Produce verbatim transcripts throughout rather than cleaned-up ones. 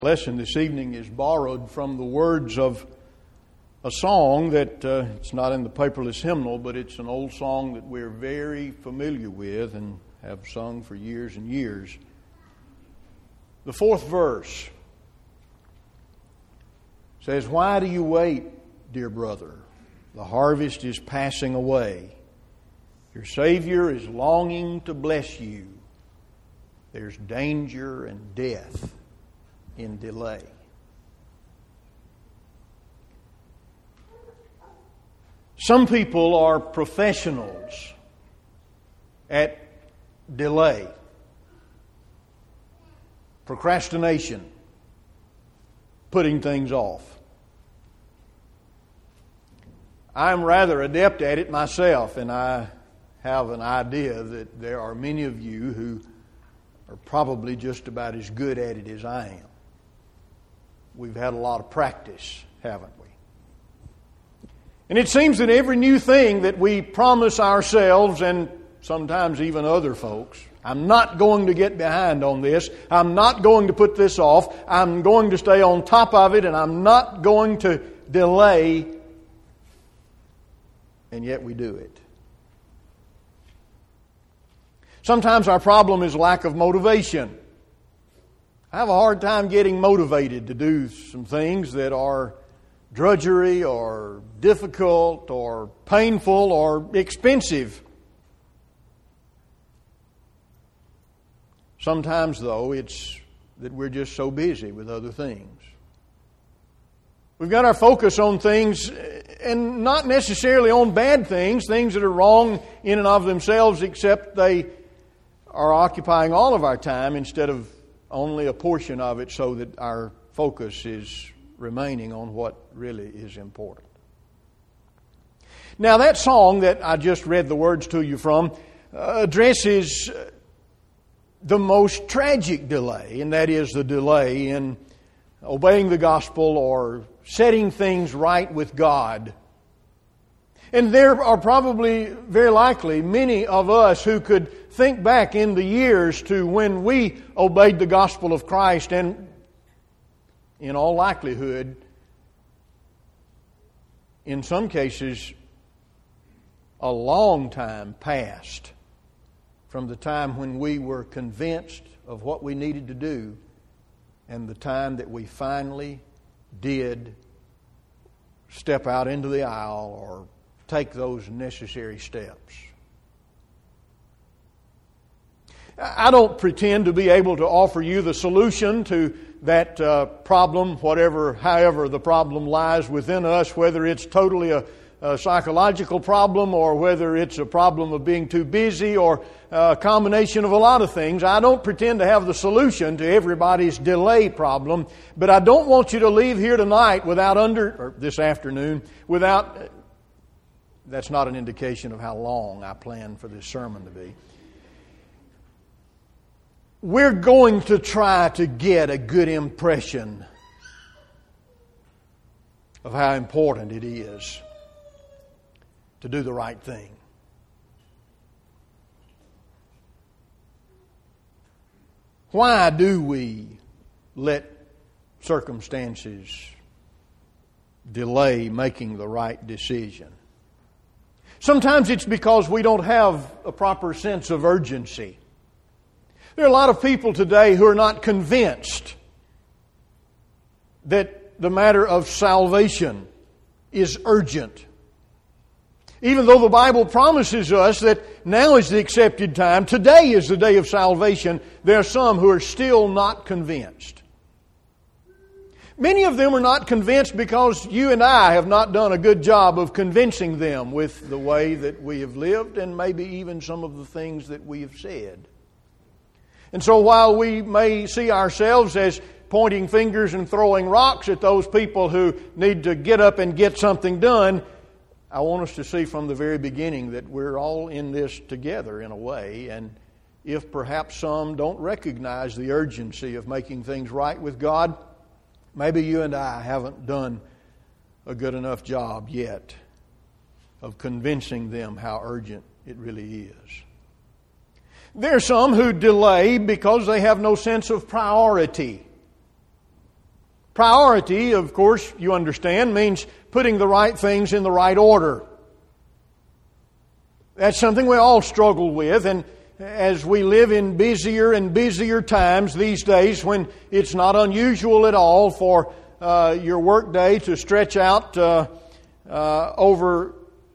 Lesson this evening is borrowed from the words of a song that uh, it's not in the paperless hymnal, but it's an old song that we're very familiar with and have sung for years and years. The fourth verse says, "Why do you wait, dear brother? The harvest is passing away. Your Savior is longing to bless you. There's danger and death in delay." Some people are professionals at delay, procrastination, putting things off. I'm rather adept at it myself, and I have an idea that there are many of you who are probably just about as good at it as I am. We've had a lot of practice, haven't we? And it seems that every new thing that we promise ourselves, and sometimes even other folks, I'm not going to get behind on this, I'm not going to put this off, I'm going to stay on top of it, and I'm not going to delay, and yet we do it. Sometimes our problem is lack of motivation. I have a hard time getting motivated to do some things that are drudgery or difficult or painful or expensive. Sometimes, though, it's that we're just so busy with other things. We've got our focus on things, and not necessarily on bad things, things that are wrong in and of themselves, except they are occupying all of our time instead of only a portion of it, so that our focus is remaining on what really is important. Now, that song that I just read the words to you from uh, addresses the most tragic delay, and that is the delay in obeying the gospel or setting things right with God. And there are probably, very likely, many of us who could think back in the years to when we obeyed the gospel of Christ, and in all likelihood, in some cases, a long time passed from the time when we were convinced of what we needed to do and the time that we finally did step out into the aisle or take those necessary steps. I don't pretend to be able to offer you the solution to that uh, problem, whatever, however the problem lies within us, whether it's totally a, a psychological problem or whether it's a problem of being too busy or a combination of a lot of things. I don't pretend to have the solution to everybody's delay problem, but I don't want you to leave here tonight without under, or this afternoon, without, that's not an indication of how long I plan for this sermon to be. We're going to try to get a good impression of how important it is to do the right thing. Why do we let circumstances delay making the right decision? Sometimes it's because we don't have a proper sense of urgency. There are a lot of people today who are not convinced that the matter of salvation is urgent. Even though the Bible promises us that now is the accepted time, today is the day of salvation, there are some who are still not convinced. Many of them are not convinced because you and I have not done a good job of convincing them with the way that we have lived and maybe even some of the things that we have said. And so while we may see ourselves as pointing fingers and throwing rocks at those people who need to get up and get something done, I want us to see from the very beginning that we're all in this together in a way. And if perhaps some don't recognize the urgency of making things right with God, maybe you and I haven't done a good enough job yet of convincing them how urgent it really is. There are some who delay because they have no sense of priority. Priority, of course, you understand, means putting the right things in the right order. That's something we all struggle with, and as we live in busier and busier times these days, when it's not unusual at all for uh, your workday to stretch out uh, uh, over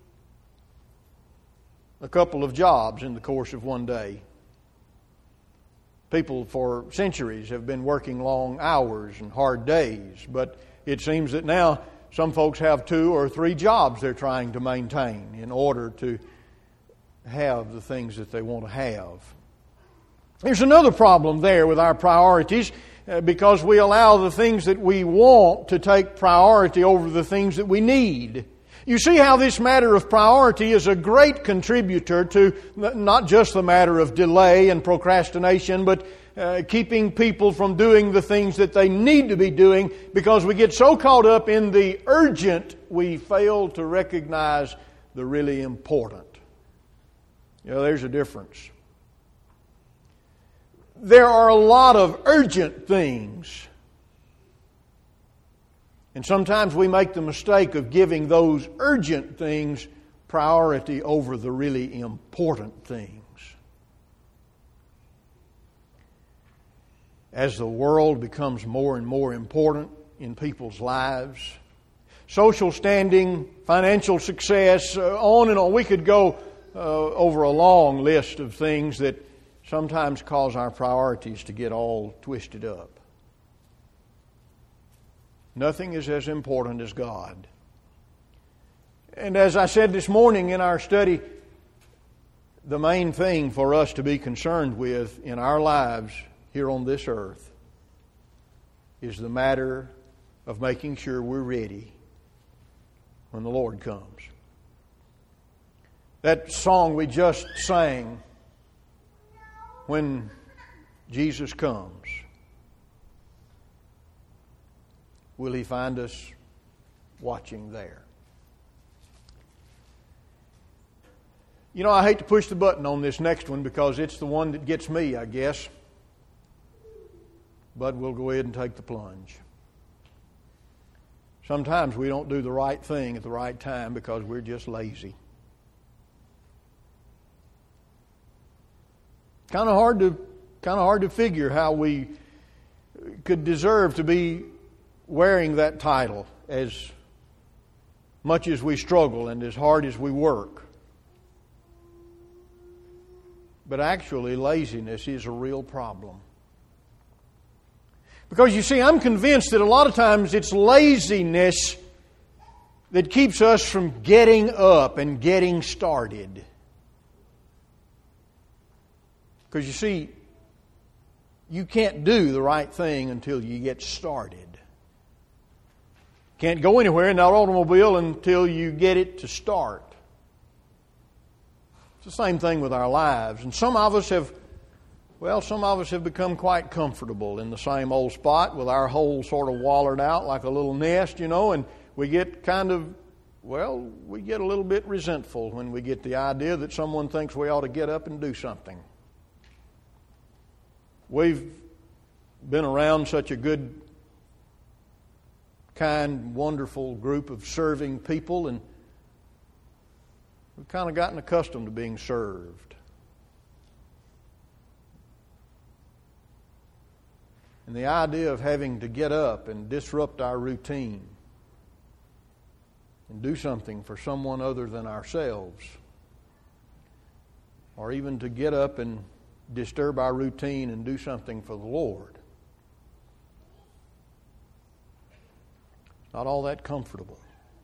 a couple of jobs in the course of one day. People for centuries have been working long hours and hard days, but it seems that now some folks have two or three jobs they're trying to maintain in order to have the things that they want to have. There's another problem there with our priorities uh, because we allow the things that we want to take priority over the things that we need. You see how this matter of priority is a great contributor to not just the matter of delay and procrastination, but uh, keeping people from doing the things that they need to be doing, because we get so caught up in the urgent, we fail to recognize the really important. You know, there's a difference. There are a lot of urgent things. And sometimes we make the mistake of giving those urgent things priority over the really important things. As the world becomes more and more important in people's lives, social standing, financial success, uh, on and on, we could go uh, over a long list of things that sometimes cause our priorities to get all twisted up. Nothing is as important as God. And as I said this morning in our study, the main thing for us to be concerned with in our lives here on this earth is the matter of making sure we're ready when the Lord comes. That song we just sang, "When Jesus Comes," will He find us watching there? You know, I hate to push the button on this next one because it's the one that gets me, I guess. But we'll go ahead and take the plunge. Sometimes we don't do the right thing at the right time because we're just lazy. Kind of hard to, kind of hard to figure how we could deserve to be wearing that title as much as we struggle and as hard as we work. But actually, laziness is a real problem. Because you see, I'm convinced that a lot of times it's laziness that keeps us from getting up and getting started. Because you see, you can't do the right thing until you get started. Can't go anywhere in that automobile until you get it to start. It's the same thing with our lives. And some of us have, well, some of us have become quite comfortable in the same old spot with our hole sort of wallered out like a little nest, you know, and we get kind of, well, we get a little bit resentful when we get the idea that someone thinks we ought to get up and do something. We've been around such a good, kind, wonderful group of serving people, and we've kind of gotten accustomed to being served. And the idea of having to get up and disrupt our routine and do something for someone other than ourselves, or even to get up and disturb our routine and do something for the Lord, not all that comfortable.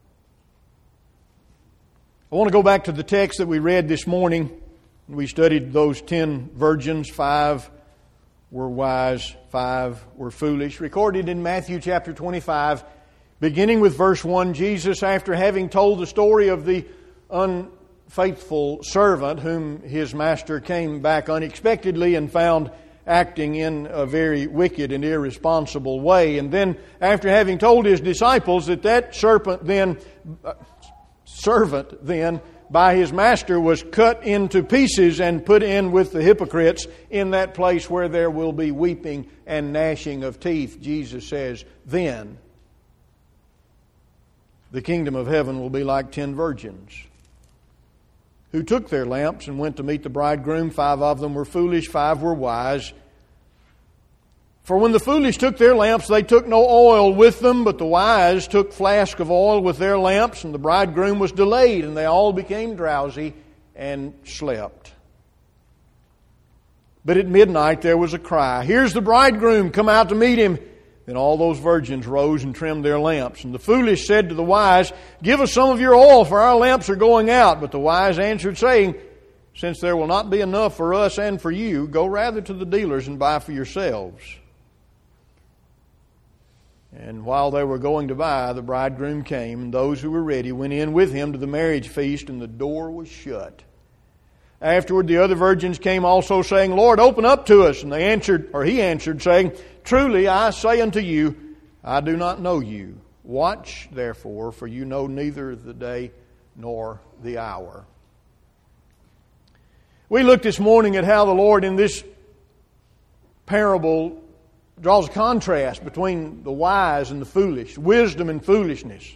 I want to go back to the text that we read this morning. We studied those ten virgins. Five were wise, five were foolish. Recorded in Matthew chapter twenty-five, beginning with verse one, Jesus, after having told the story of the unfaithful servant whom his master came back unexpectedly and found acting in a very wicked and irresponsible way. And then after having told his disciples that that serpent then, uh, servant then by his master was cut into pieces and put in with the hypocrites in that place where there will be weeping and gnashing of teeth. Jesus says, then the kingdom of heaven will be like ten virgins who took their lamps and went to meet the bridegroom. Five of them were foolish, five were wise. For when the foolish took their lamps, they took no oil with them, but the wise took flask of oil with their lamps, and the bridegroom was delayed, and they all became drowsy and slept. But at midnight there was a cry, here's the bridegroom, come out to meet him. Then all those virgins rose and trimmed their lamps. And the foolish said to the wise, give us some of your oil, for our lamps are going out. But the wise answered, saying, since there will not be enough for us and for you, go rather to the dealers and buy for yourselves. And while they were going to buy, the bridegroom came, and those who were ready went in with him to the marriage feast, and the door was shut. Afterward the other virgins came also, saying, Lord, open up to us. And they answered, or he answered, saying, truly I say unto you, I do not know you. Watch therefore, for you know neither the day nor the hour. We looked this morning at how the Lord in this parable draws a contrast between the wise and the foolish, wisdom and foolishness.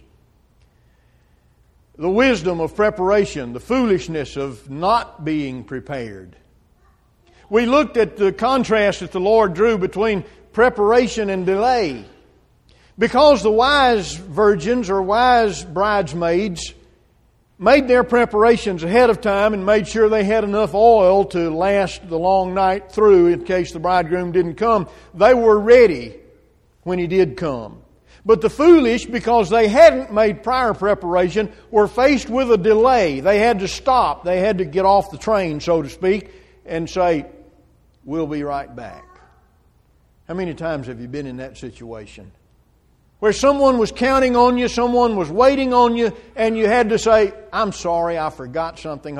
The wisdom of preparation, the foolishness of not being prepared. We looked at the contrast that the Lord drew between preparation and delay. Because the wise virgins or wise bridesmaids made their preparations ahead of time and made sure they had enough oil to last the long night through in case the bridegroom didn't come, they were ready when he did come. But the foolish, because they hadn't made prior preparation, were faced with a delay. They had to stop. They had to get off the train, so to speak, and say, we'll be right back. How many times have you been in that situation? Where someone was counting on you, someone was waiting on you, and you had to say, I'm sorry, I forgot something.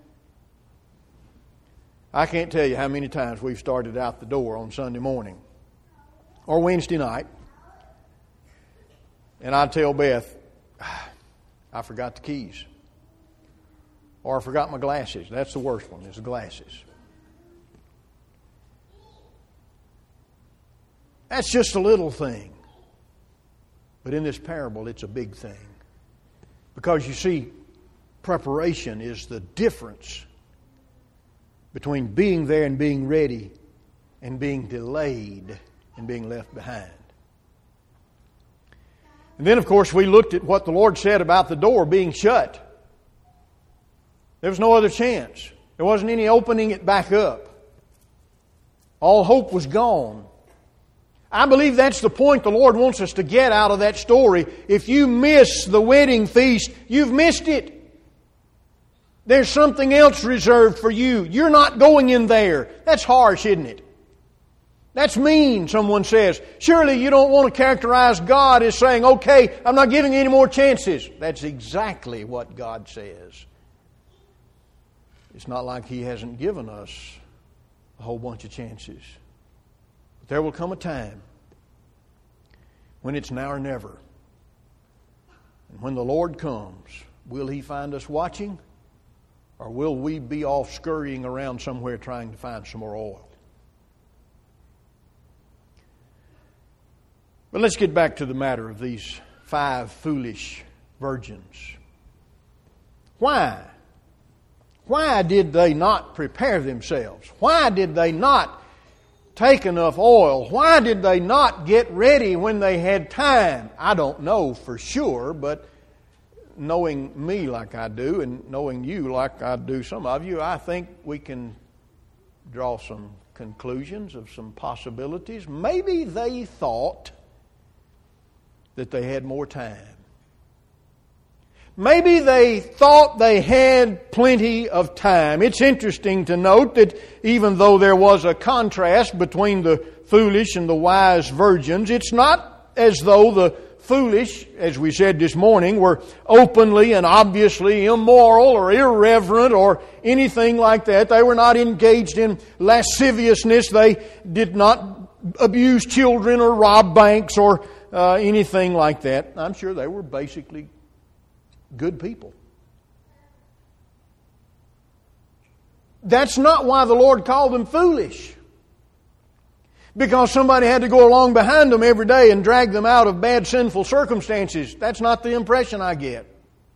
I can't tell you how many times we've started out the door on Sunday morning or Wednesday night, and I'd tell Beth, I forgot the keys. Or I forgot my glasses. That's the worst one, is the glasses. That's just a little thing. But in this parable, it's a big thing. Because you see, preparation is the difference between being there and being ready and being delayed and being left behind. And then, of course, we looked at what the Lord said about the door being shut. There was no other chance. There wasn't any opening it back up. All hope was gone. I believe that's the point the Lord wants us to get out of that story. If you miss the wedding feast, you've missed it. There's something else reserved for you. You're not going in there. That's harsh, isn't it? That's mean, someone says. Surely you don't want to characterize God as saying, okay, I'm not giving you any more chances. That's exactly what God says. It's not like He hasn't given us a whole bunch of chances. But there will come a time when it's now or never. And when the Lord comes, will He find us watching? Or will we be off scurrying around somewhere trying to find some more oil? But let's get back to the matter of these five foolish virgins. Why? Why did they not prepare themselves? Why did they not take enough oil? Why did they not get ready when they had time? I don't know for sure, but knowing me like I do and knowing you like I do some of you, I think we can draw some conclusions of some possibilities. Maybe they thought that they had more time. Maybe they thought they had plenty of time. It's interesting to note that even though there was a contrast between the foolish and the wise virgins, it's not as though the foolish, as we said this morning, were openly and obviously immoral or irreverent or anything like that. They were not engaged in lasciviousness. They did not abuse children or rob banks or uh, anything like that. I'm sure they were basically good people. that's not why the Lord called them foolish. Because somebody had to go along behind them every day and drag them out of bad, sinful circumstances. That's not the impression I get.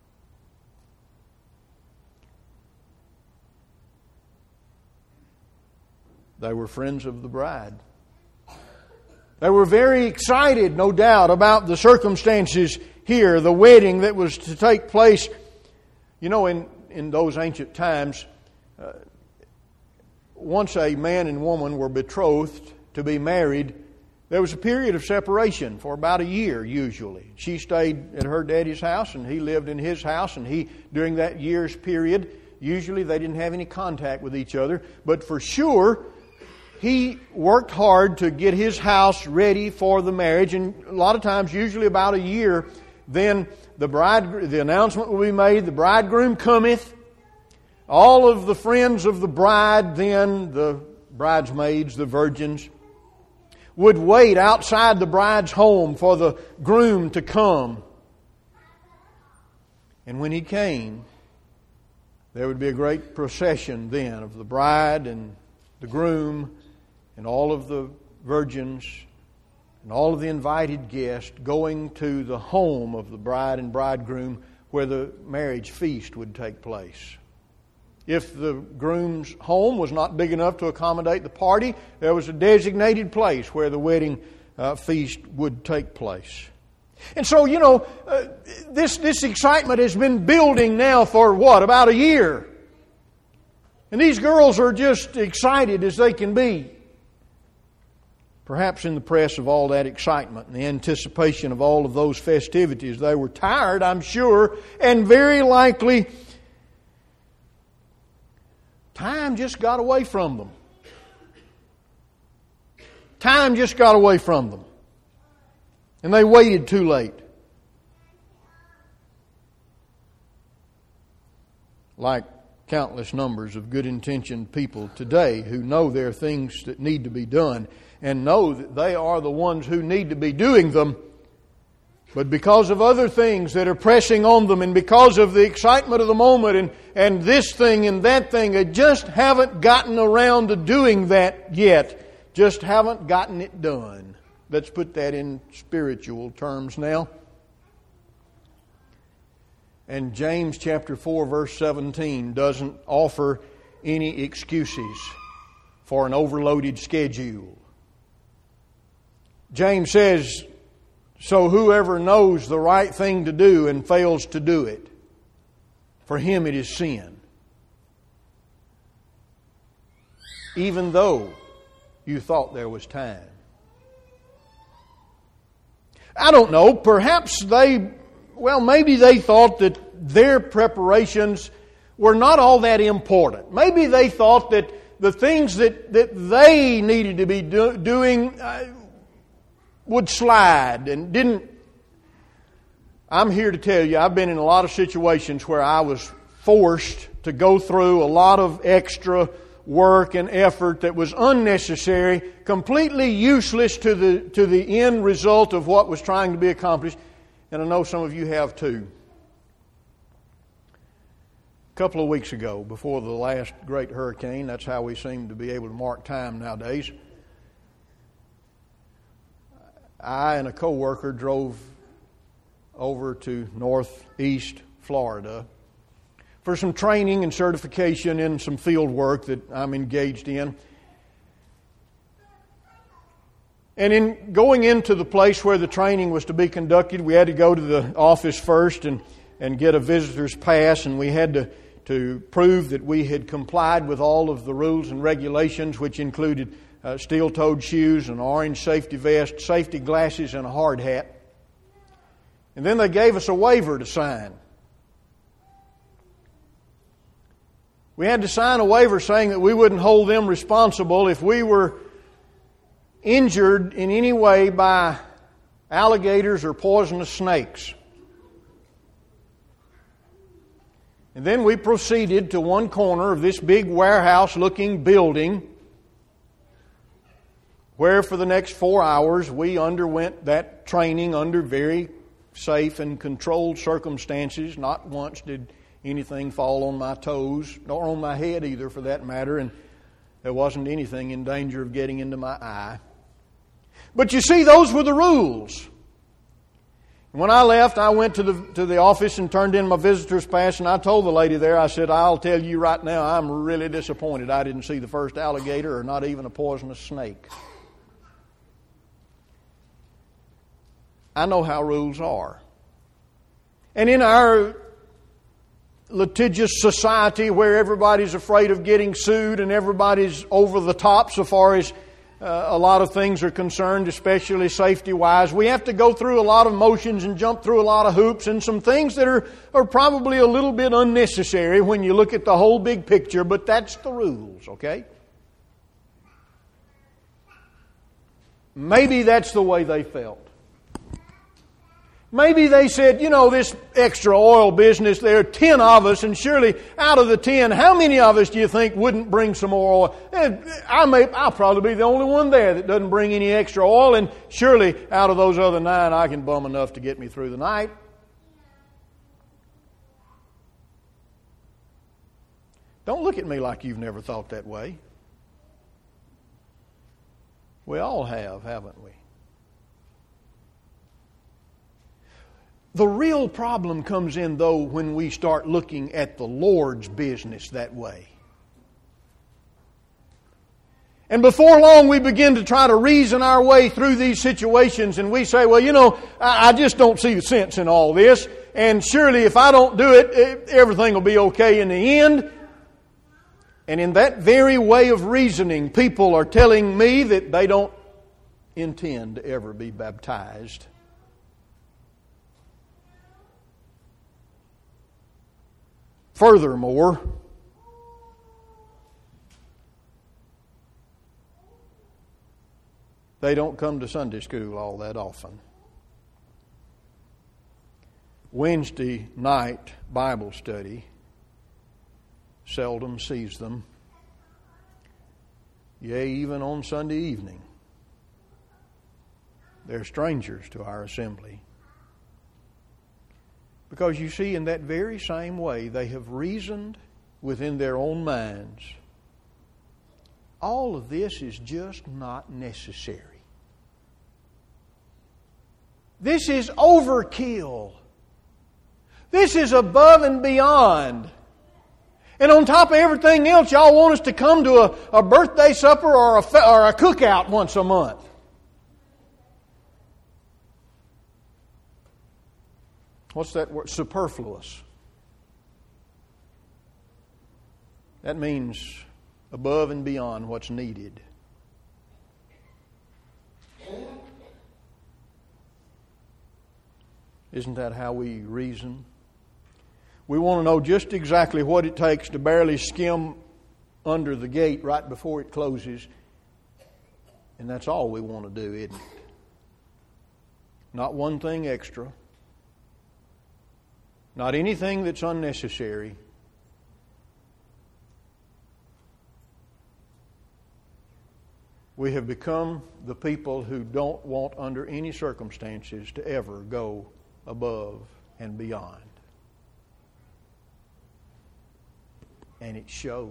They were friends of the bride. They were very excited, no doubt, about the circumstances here, the wedding that was to take place. You know, in, in those ancient times, uh, once a man and woman were betrothed to be married, there was a period of separation for about a year usually. She stayed at her daddy's house and he lived in his house, and he, during that year's period, usually they didn't have any contact with each other, but for sure he worked hard to get his house ready for the marriage, and a lot of times, usually about a year, then the bride, the announcement will be made, the bridegroom cometh. All of the friends of the bride, then the bridesmaids, the virgins, would wait outside the bride's home for the groom to come. And when he came, there would be a great procession then of the bride and the groom and all of the virgins and all of the invited guests going to the home of the bride and bridegroom where the marriage feast would take place. If the groom's home was not big enough to accommodate the party, there was a designated place where the wedding uh, feast would take place. And so, you know, uh, this, this excitement has been building now for what, about a year. And these girls are just excited as they can be. Perhaps in the press of all that excitement and the anticipation of all of those festivities, they were tired, I'm sure, and very likely time just got away from them. Time just got away from them. And they waited too late. Like countless numbers of good-intentioned people today who know there are things that need to be done and know that they are the ones who need to be doing them, but because of other things that are pressing on them and because of the excitement of the moment and, and this thing and that thing, they just haven't gotten around to doing that yet. Just haven't gotten it done. Let's put that in spiritual terms now. And James chapter four verse seventeen doesn't offer any excuses for an overloaded schedule. James says, so whoever knows the right thing to do and fails to do it, for him it is sin. Even though you thought there was time. I don't know, perhaps they, well, maybe they thought that their preparations were not all that important. Maybe they thought that the things that, that they needed to be do, doing uh, would slide and didn't. I'm here to tell you, I've been in a lot of situations where I was forced to go through a lot of extra work and effort that was unnecessary, completely useless to the to the end result of what was trying to be accomplished. And I know some of you have too. A couple of weeks ago, before the last great hurricane, that's how we seem to be able to mark time nowadays, I and a co-worker drove over to northeast Florida for some training and certification in some field work that I'm engaged in. And in going into the place where the training was to be conducted, we had to go to the office first and, and get a visitor's pass, and we had to, to prove that we had complied with all of the rules and regulations, which included uh, steel-toed shoes, an orange safety vest, safety glasses, and a hard hat. And then they gave us a waiver to sign. We had to sign a waiver saying that we wouldn't hold them responsible if we were injured in any way by alligators or poisonous snakes. And then we proceeded to one corner of this big warehouse-looking building where for the next four hours we underwent that training under very safe and controlled circumstances. Not once did anything fall on my toes, nor on my head either for that matter, and there wasn't anything in danger of getting into my eye. But you see, those were the rules. When I left, I went to the to the office and turned in my visitor's pass, and I told the lady there, I said, I'll tell you right now, I'm really disappointed I didn't see the first alligator or not even a poisonous snake. I know how rules are. And in our litigious society where everybody's afraid of getting sued and everybody's over the top so far as uh, a lot of things are concerned, especially safety-wise, we have to go through a lot of motions and jump through a lot of hoops and some things that are, are probably a little bit unnecessary when you look at the whole big picture, but that's the rules, okay? Maybe that's the way they felt. Maybe they said, you know, this extra oil business, there are ten of us, and surely out of the ten, how many of us do you think wouldn't bring some more oil? I may, I'll probably be the only one there that doesn't bring any extra oil, and surely out of those other nine, I can bum enough to get me through the night. Don't look at me like you've never thought that way. We all have, haven't we? The real problem comes in, though, when we start looking at the Lord's business that way. And before long, we begin to try to reason our way through these situations, and we say, well, you know, I just don't see the sense in all this, and surely if I don't do it, everything will be okay in the end. And in that very way of reasoning, people are telling me that they don't intend to ever be baptized. Furthermore, they don't come to Sunday school all that often. Wednesday night Bible study seldom sees them. Yea, even on Sunday evening, they're strangers to our assembly. Because you see, in that very same way, they have reasoned within their own minds, all of this is just not necessary. This is overkill. This is above and beyond. And on top of everything else, y'all want us to come to a, a birthday supper or a, or a cookout once a month. What's that word? Superfluous. That means above and beyond what's needed. Isn't that how we reason? We want to know just exactly what it takes to barely skim under the gate right before it closes. And that's all we want to do, isn't it? Not one thing extra. Not anything that's unnecessary. We have become the people who don't want under any circumstances to ever go above and beyond. And it shows.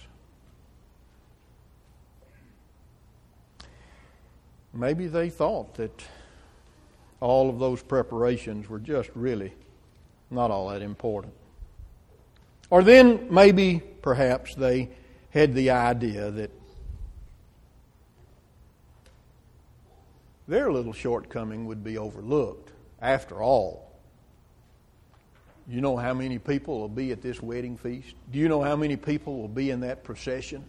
Maybe they thought that all of those preparations were just really not all that important. Or then maybe, perhaps, they had the idea that their little shortcoming would be overlooked. After all, you know how many people will be at this wedding feast? Do you know how many people will be in that procession?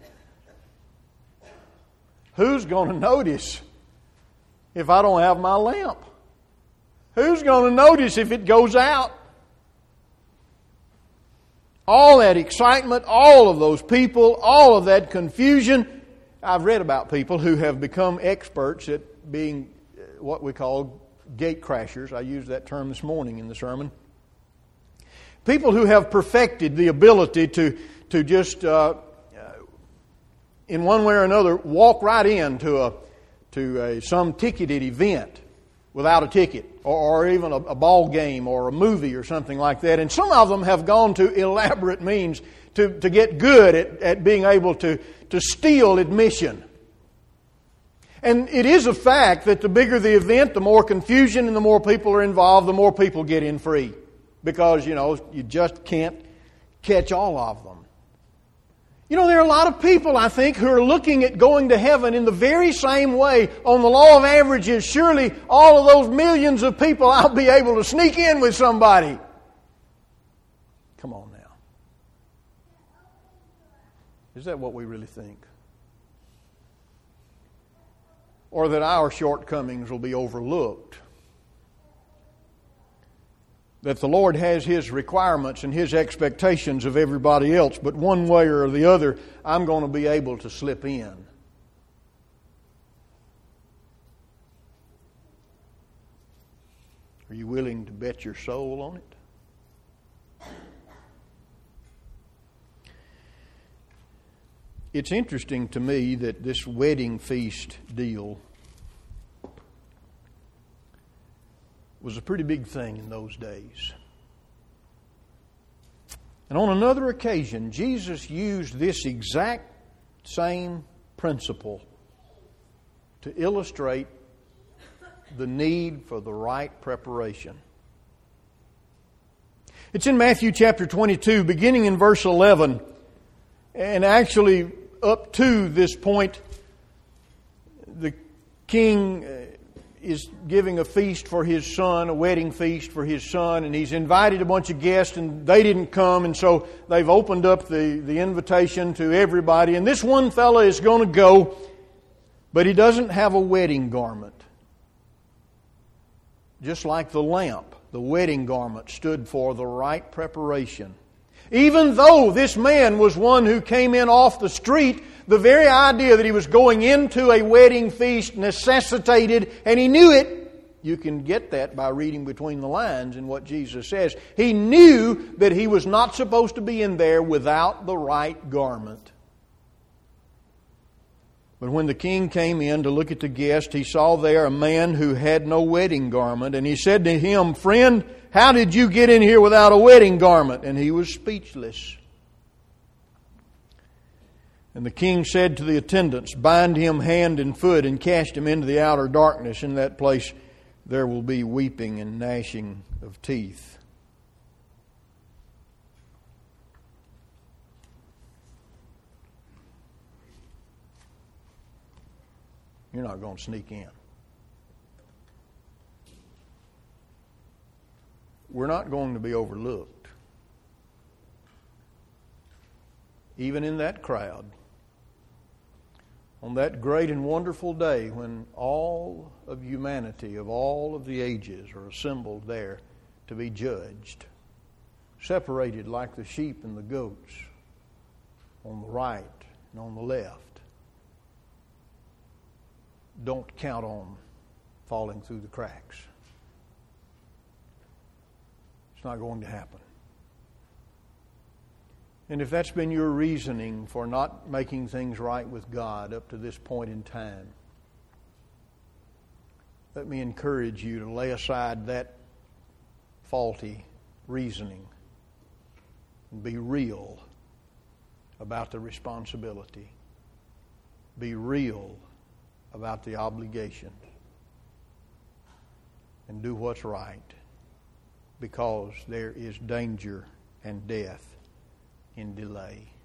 Who's going to notice if I don't have my lamp? Who's going to notice if it goes out? All that excitement, all of those people, all of that confusion. I've read about people who have become experts at being what we call gate crashers. I used that term this morning in the sermon. People who have perfected the ability to, to just, uh, in one way or another, walk right into a, to a, some ticketed event without a ticket, or, or even a, a ball game or a movie or something like that. And some of them have gone to elaborate means to, to get good at, at being able to, to steal admission. And it is a fact that the bigger the event, the more confusion and the more people are involved, the more people get in free. Because, you know, you just can't catch all of them. You know, there are a lot of people, I think, who are looking at going to heaven in the very same way. On the law of averages, surely all of those millions of people, I'll be able to sneak in with somebody. Come on now. Is that what we really think? Or that our shortcomings will be overlooked? That the Lord has His requirements and His expectations of everybody else, but one way or the other, I'm going to be able to slip in. Are you willing to bet your soul on it? It's interesting to me that this wedding feast deal was a pretty big thing in those days. And on another occasion, Jesus used this exact same principle to illustrate the need for the right preparation. It's in Matthew chapter twenty-two, beginning in verse eleven, and actually up to this point, the king is giving a feast for his son, a wedding feast for his son, and he's invited a bunch of guests, and they didn't come, and so they've opened up the, the invitation to everybody, and this one fella is going to go, but he doesn't have a wedding garment. Just like the lamp, the wedding garment stood for the right preparation. Even though this man was one who came in off the street, the very idea that he was going into a wedding feast necessitated, and he knew it. You can get that by reading between the lines in what Jesus says. He knew that he was not supposed to be in there without the right garment. But when the king came in to look at the guest, he saw there a man who had no wedding garment, and he said to him, "Friend, how did you get in here without a wedding garment?" And he was speechless. And the king said to the attendants, "Bind him hand and foot and cast him into the outer darkness. In that place there will be weeping and gnashing of teeth." You're not going to sneak in. We're not going to be overlooked. Even in that crowd, on that great and wonderful day when all of humanity of all of the ages are assembled there to be judged, separated like the sheep and the goats on the right and on the left. Don't count on falling through the cracks. It's not going to happen. And if that's been your reasoning for not making things right with God up to this point in time, let me encourage you to lay aside that faulty reasoning and be real about the responsibility. Be real about the obligation. And do what's right, because there is danger and death in delay.